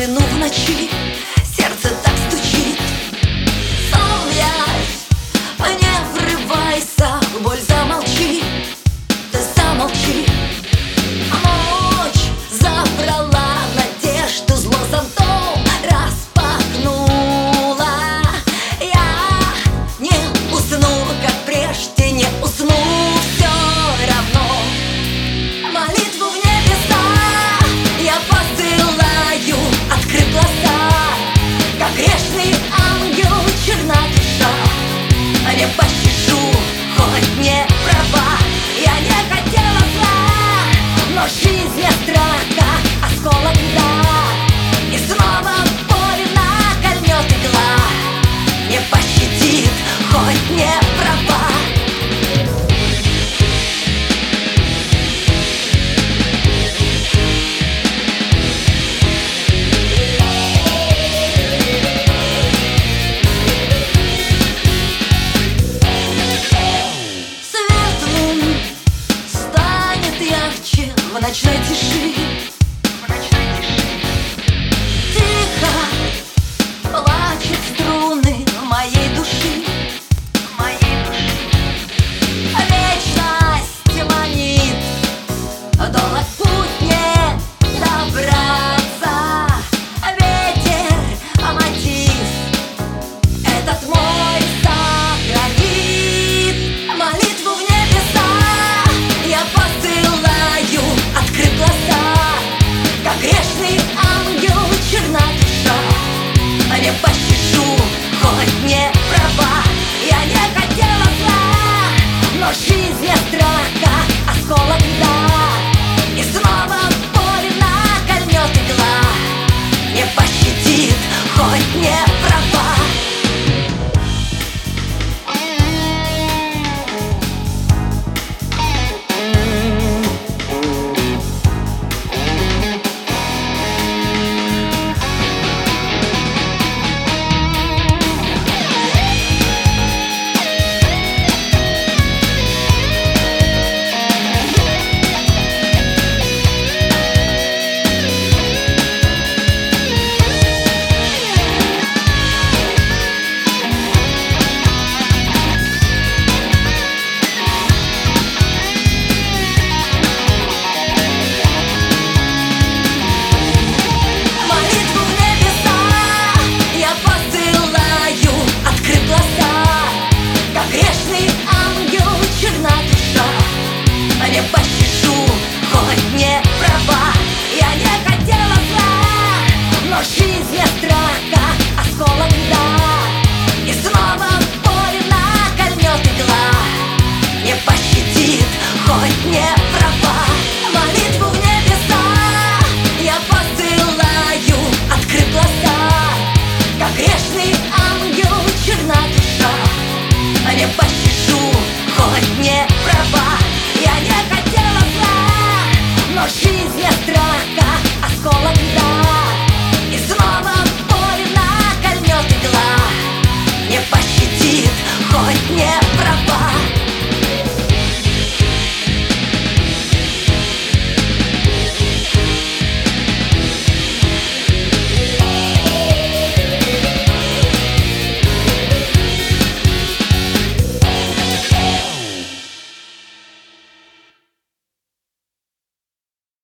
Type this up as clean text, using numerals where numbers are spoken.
вину в ночи, сердце так стучит. Сон я, не врывайся, боль замолчи, ты замолчи. Ночь забрала надежду, зло зонтом распахнула. Я не усну, как прежде, не усну все равно. Молитву в небеса я посылаю, открыв глаза, как грешный ангел, черна душа. Не пощажу, хоть не права, я не хотела зла, но жизнь не страха.